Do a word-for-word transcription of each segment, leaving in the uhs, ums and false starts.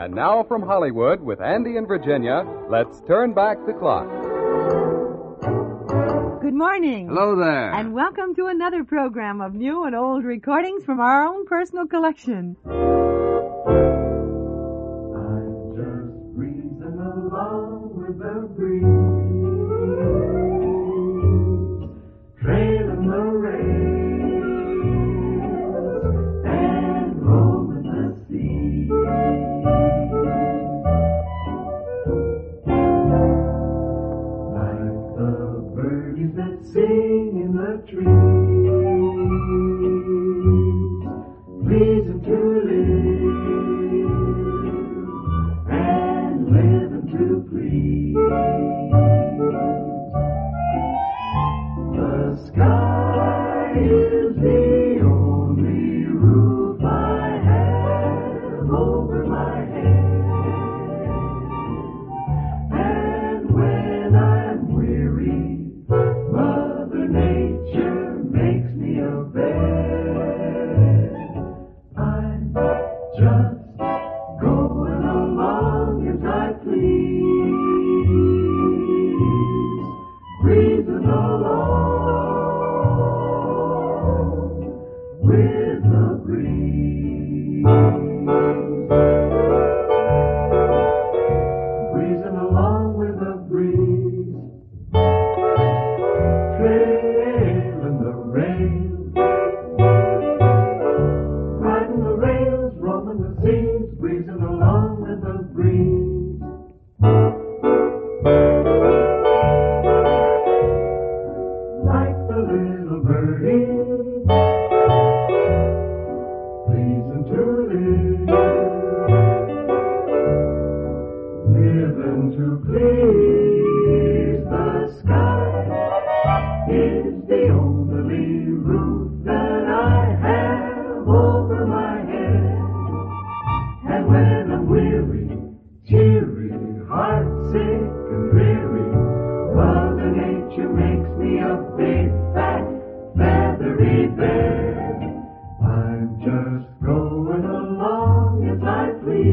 And now from Hollywood, with Andy and Virginia, let's turn back the clock. Good morning. Hello there. And welcome to another program of new and old recordings from our own personal collection. I'm just breezing along with the breeze, trailing the rails and roaming the sea. Like the birdies that sing in the trees, pleasing to live and living to please. The sky is the only roof I have over my head, and when I'm weary, Mother Nature makes me a bed. I'm just going along as I please, breezing along with the breeze, breezing along with the breeze, trailing the rails, riding the rails, roaming the seas, breezing along with the breeze. Like the little birdie, pleasing to live, living to please. The sky is the only roof that I have over my head, and when I'm weary, cheery, heartsick and dreary, Mother Nature makes me a big, fat, feathery bed. I'm just going along as I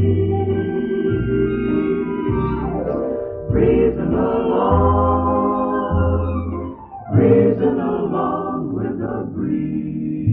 please, breezing along, breezing along with the breeze.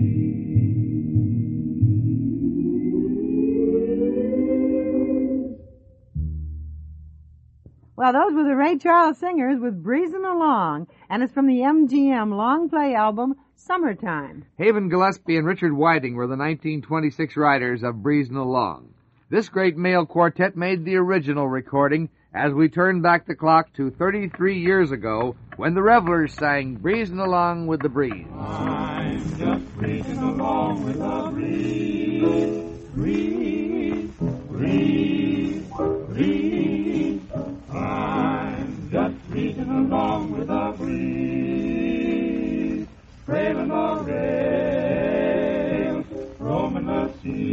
Well, those were the Ray Charles Singers with Breezing Along, and it's from the M G M long play album, Summertime. Haven Gillespie and Richard Whiting were the nineteen twenty-six writers of Breezin' Along. This great male quartet made the original recording as we turn back the clock to thirty-three years ago when the Revelers sang Breezin' Along with the Breeze. I'm just breezing along with the breeze, breeze, breeze, breeze. I'm just breezing along with the breeze, trailing the rails, roaming the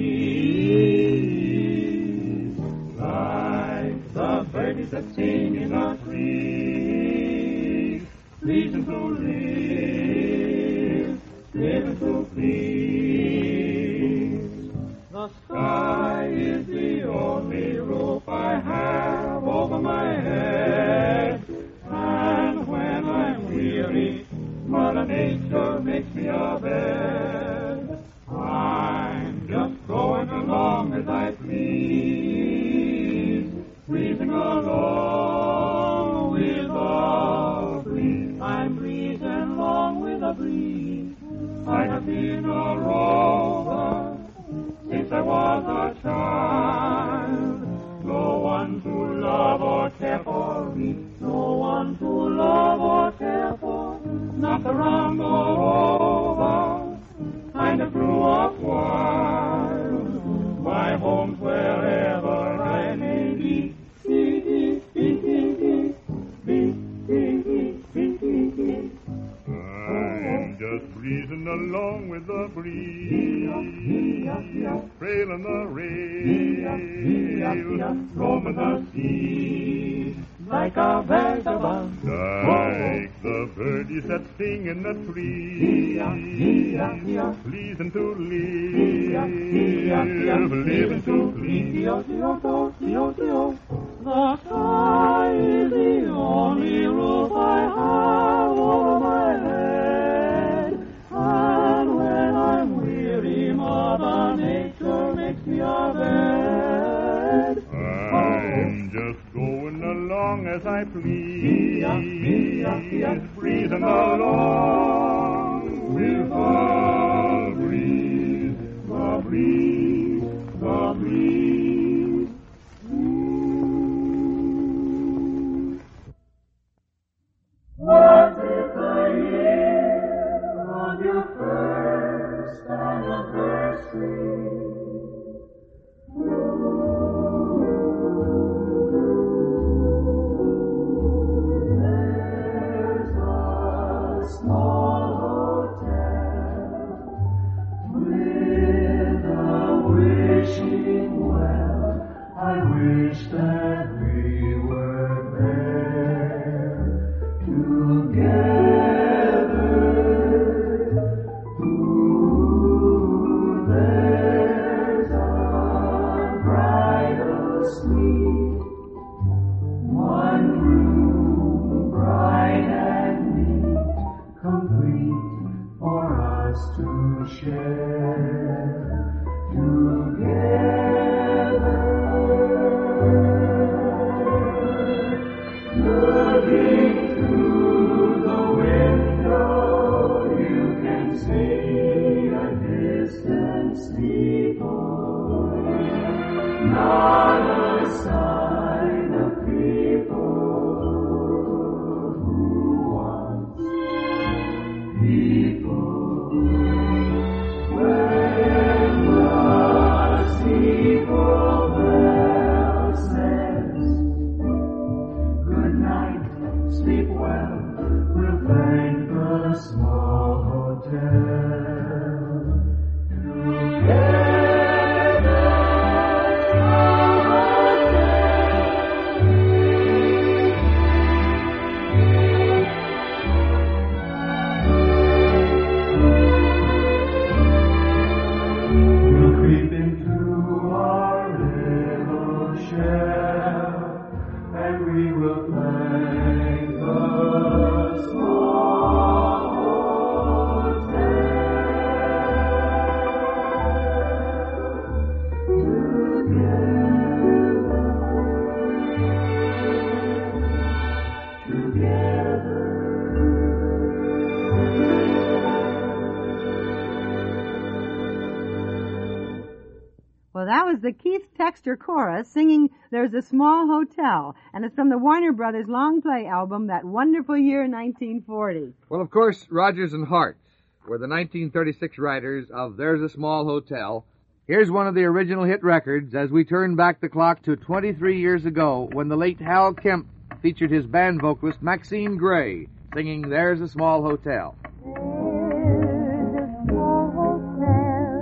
seas, like the birdies that sing in the trees, pleasing to live, living to please. The sky is the only roof I have over my head, and when I'm weary, Mother Nature makes me a bed. I'm just going along as I please, breezing along with the breeze. I'm breezing along with the breeze. I have been a rover since I was a child. No one to love or care for me, no one to love or care for, not the round or over, kind of grew up wild. My home's wherever I may be. I'm just breezing along with the breeze, trailing the rails, roaming the seas, like a vagabond. Like the birdies that sing in the trees, pleasing to live, living to please. The sky is the only roof I have over my head, and when I'm weary, Mother Nature makes me a bed. I'm just going along as I please, breezing along with the breeze, the breeze, the breeze. Was it the year of your first anniversary? There's a small hotel with a wishing well. I wish that we were there together. Ooh, there's a bridal suite, one room bright and neat, complete for us to share together. Looking through the window, you can see a distant steeple, not a sign of people who want people. When the steeple bell says good night, sleep well, we'll thank the small hotel together. We'll creep into our little shell, and we will thank the small hotel together, Well, that was the Keith Texter Chorus singing There's a Small Hotel, and it's from the Warner Brothers long play album, That Wonderful Year nineteen forty. Well, of course, Rogers and Hart were the nineteen thirty-six writers of There's a Small Hotel. Here's one of the original hit records as we turn back the clock to twenty-three years ago when the late Hal Kemp featured his band vocalist Maxine Gray singing There's a Small Hotel. There's a small hotel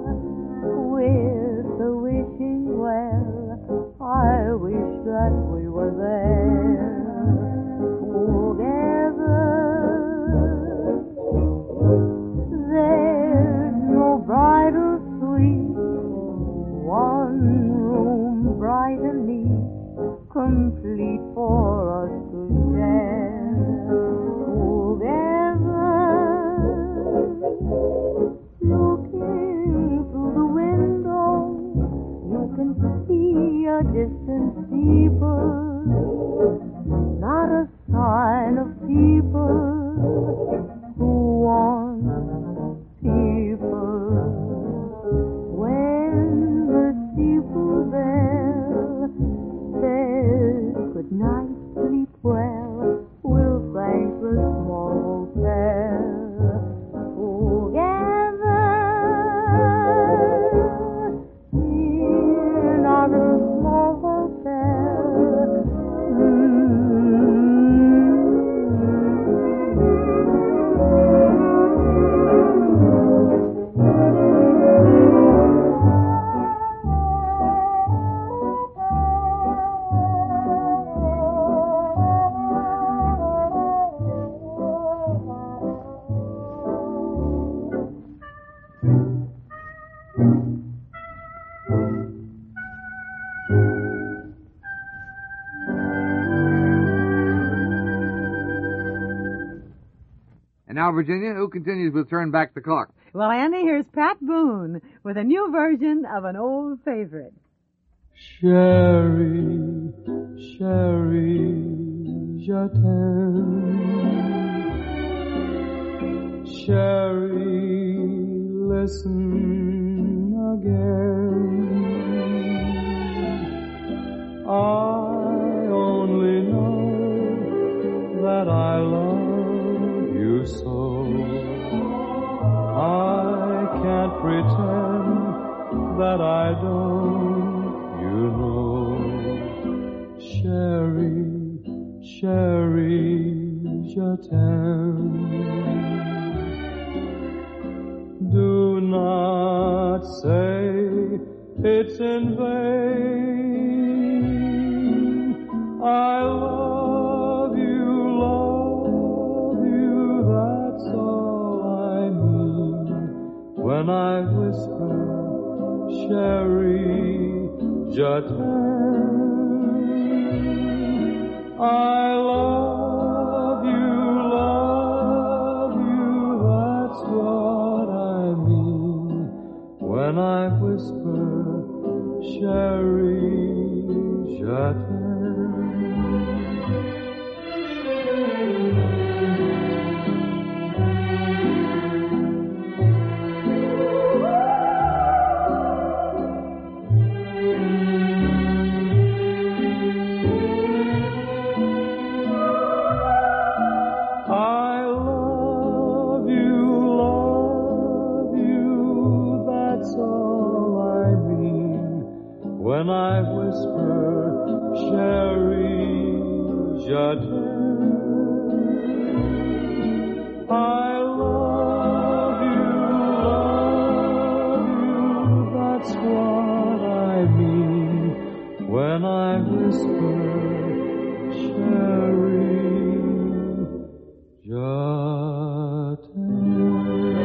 with a wishing well. I wish that we were there together. There's no bridal suite, one room bright and neat, complete for us to share together. Looking through the window, you can see a distant steeple, not a sign of people who want people. When the steeple bell says good night, sleep well, we'll thank the small hotel together. In our little small hotel, Now, Virginia, who continues with Turn Back the Clock? Well, Andy, here's Pat Boone with a new version of an old favorite. Sherry, Sherry, je t'aime. Sherry, listen again. I only know that I love you so. I can't pretend that I don't, you know. Sherry, Sherry, je t'aime. Do not say it's in vain. I love you, love you, that's all I mean. When I whisper, Sherry, je t'aime, I love you, love you, that's what I mean. When I whisper, Sherry, je t'aime. When I whisper, Sherry, je t'aime, I love you, love you, that's what I mean. When I whisper, Sherry, je t'aime.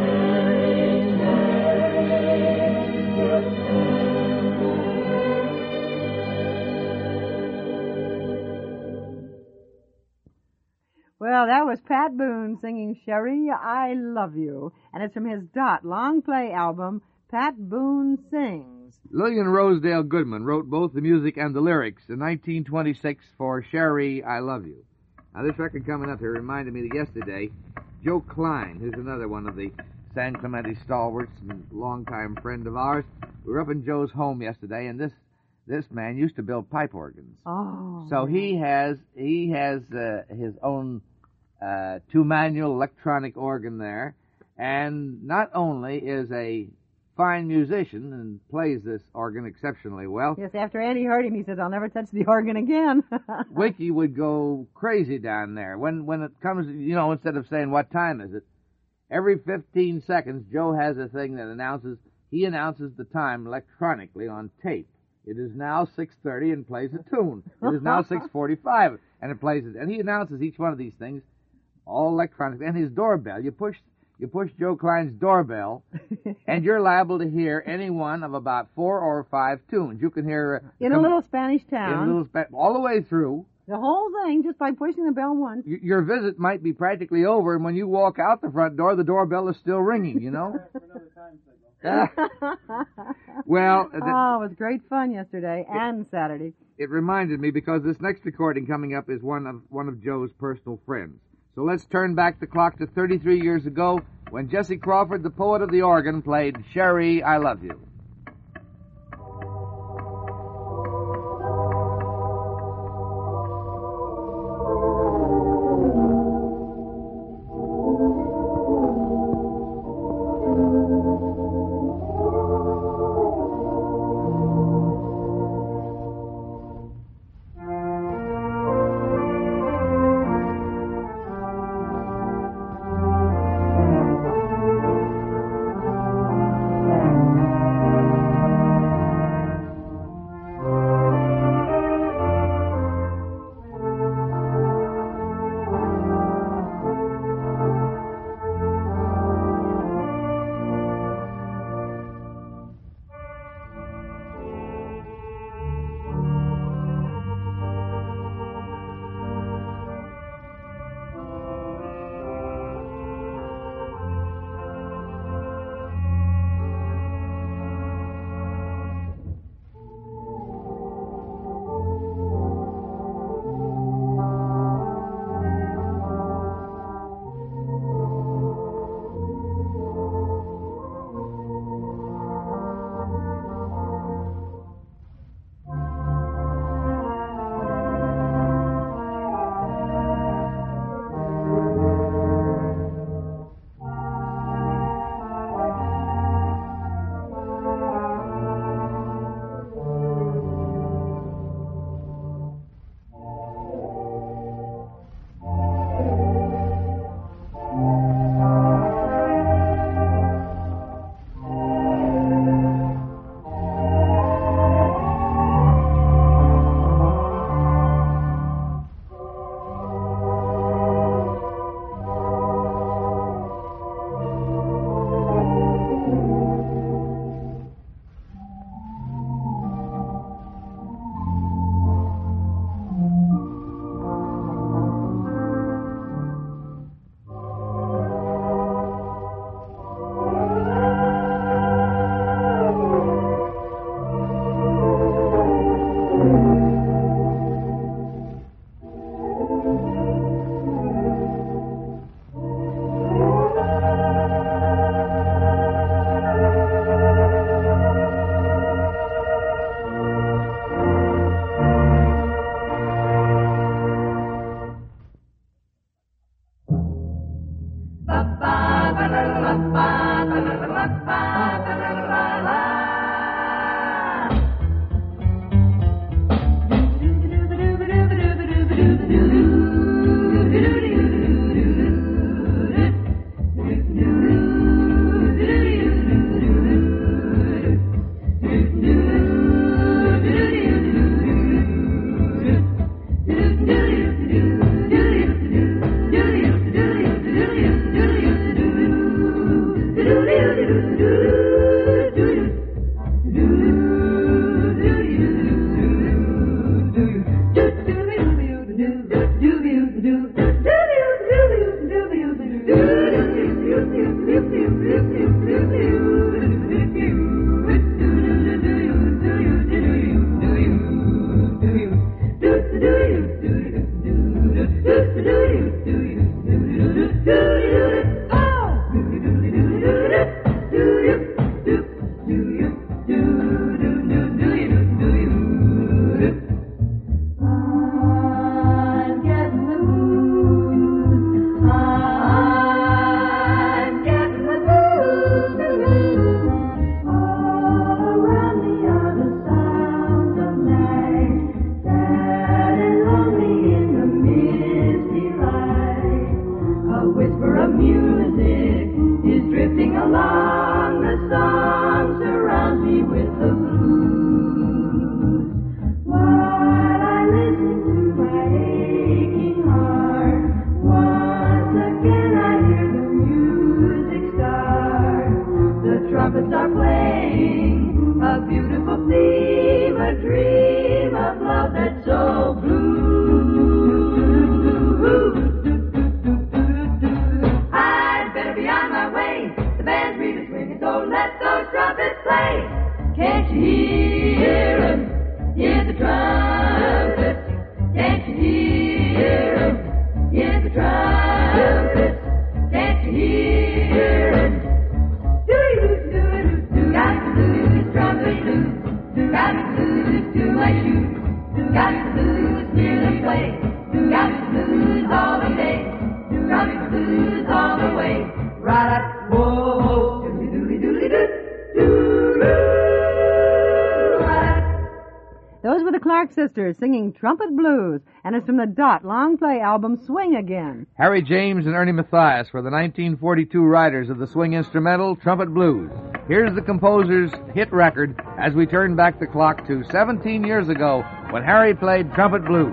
Well, that was Pat Boone singing Sherry, I Love You. And it's from his Dot long play album, Pat Boone Sings. Lillian Rosedale Goodman wrote both the music and the lyrics in nineteen twenty-six for Sherry, I Love You. Now, this record coming up here reminded me that yesterday, Joe Klein, who's another one of the San Clemente stalwarts and longtime friend of ours, we were up in Joe's home yesterday, and this this man used to build pipe organs. Oh. So he has he has uh, his own uh, two-manual electronic organ there, and not only is a fine musician and plays this organ exceptionally well. Yes, after Andy heard him, he said, I'll never touch the organ again. Wiki would go crazy down there. When when it comes, you know, instead of saying, what time is it, every fifteen seconds, Joe has a thing that announces, he announces the time electronically on tape. It is now six thirty and plays a tune. It is now six forty-five and it plays it. And he announces each one of these things, all electronic. And his doorbell, you push you push Joe Klein's doorbell, and you're liable to hear any one of about four or five tunes. You can hear... Uh, in a little Spanish town. In a little Spa- all the way through. The whole thing, just by pushing the bell once. Y- your visit might be practically over, and when you walk out the front door, the doorbell is still ringing, you know? Well... Th- oh, it was great fun yesterday and Saturday. It reminded me, because this next recording coming up is one of one of Joe's personal friends. So let's turn back the clock to thirty-three years ago when Jesse Crawford, the poet of the organ, played Sherry, I Love You. blues, hear them play. Got the blues all the day. Got the blues all the way. Right up, whoa, whoa, doodly doodly doodly doo, doo, right up. Those were the Clark sisters singing Trumpet Blues, and it's from the Dot long play album Swing Again. Harry James and Ernie Mathias were the nineteen forty-two writers of the swing instrumental Trumpet Blues. Here's the composer's hit record as we turn back the clock to seventeen years ago when Harry played Trumpet Blues.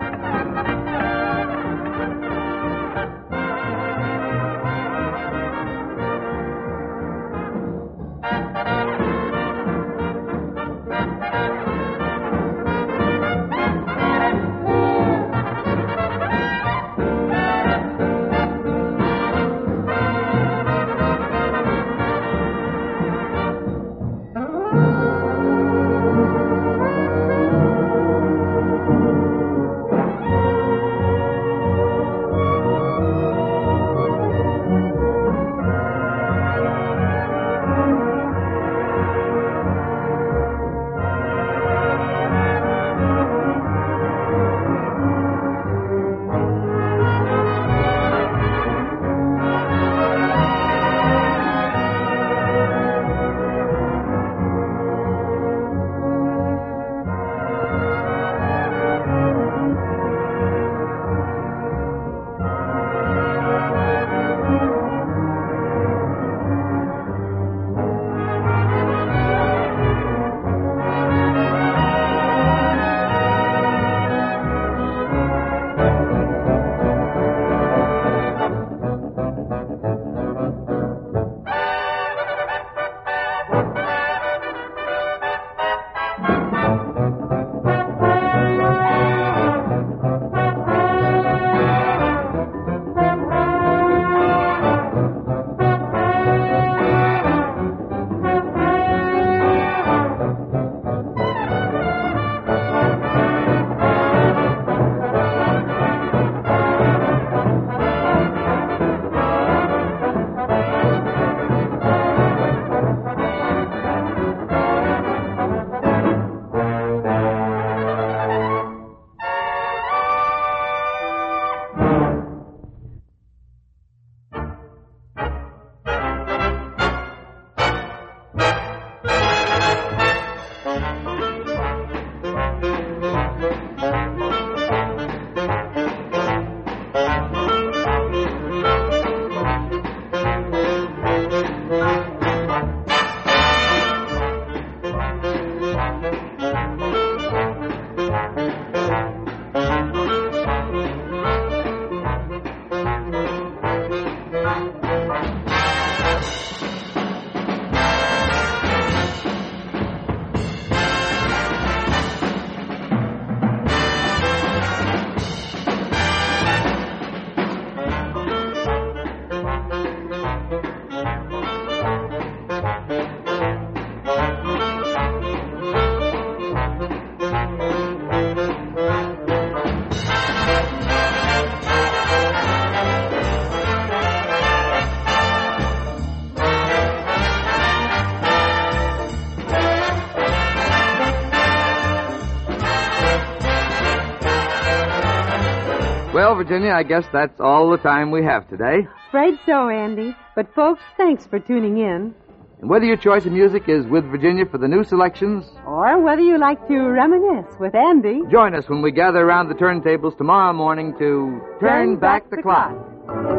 Well, Virginia, I guess that's all the time we have today. Afraid so, Andy. But folks, thanks for tuning in. And whether your choice of music is with Virginia for the new selections, or whether you like to reminisce with Andy, join us when we gather around the turntables tomorrow morning to Turn, Turn Back, back the, the Clock. clock.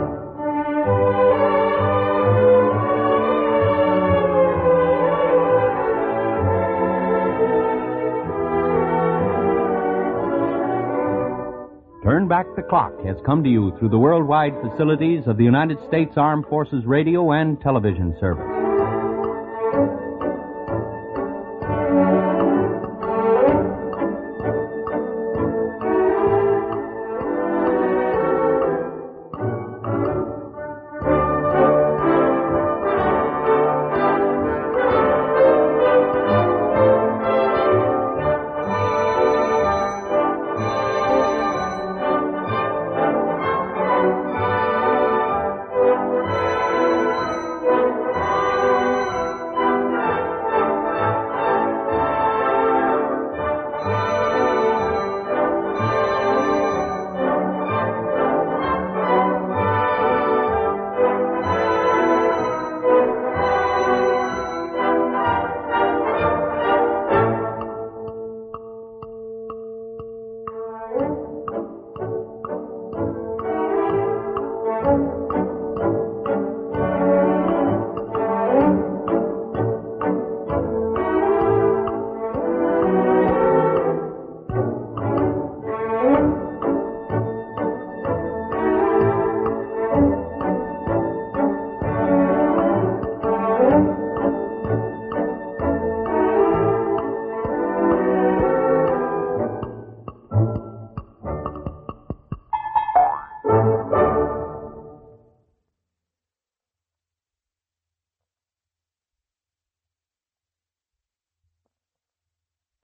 Turn Back the Clock has come to you through the worldwide facilities of the United States Armed Forces Radio and Television Service.